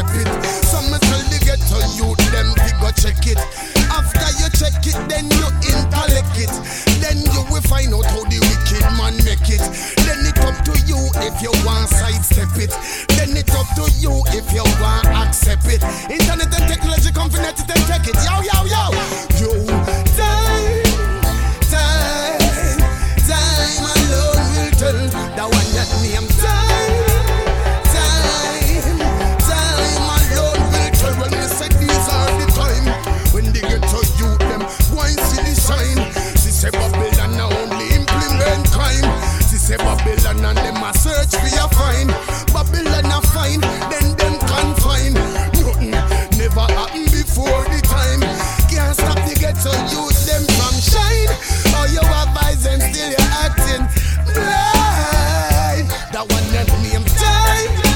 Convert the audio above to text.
it. Some tell the ghetto youth them fi go check it. After you check it, then you intellect it. Then you will find out how the wicked man make it. Then it up to you if you want sidestep it. Then it up to you if you want accept it. Internet and technology come for net it and check it. Yo, yo, yo. Yo, time alone will tell. The one that name time alone will tell. When they say these are the time, when they get to you them, go and see the sign. She say Babylon now only implement crime. She say Babylon and them a search for your find. Babylon a find, then them confine. Nothing never happened before the time. Can't stop the ghetto youth them from shine. Oh, you advise them still you're acting blind. That one that name time.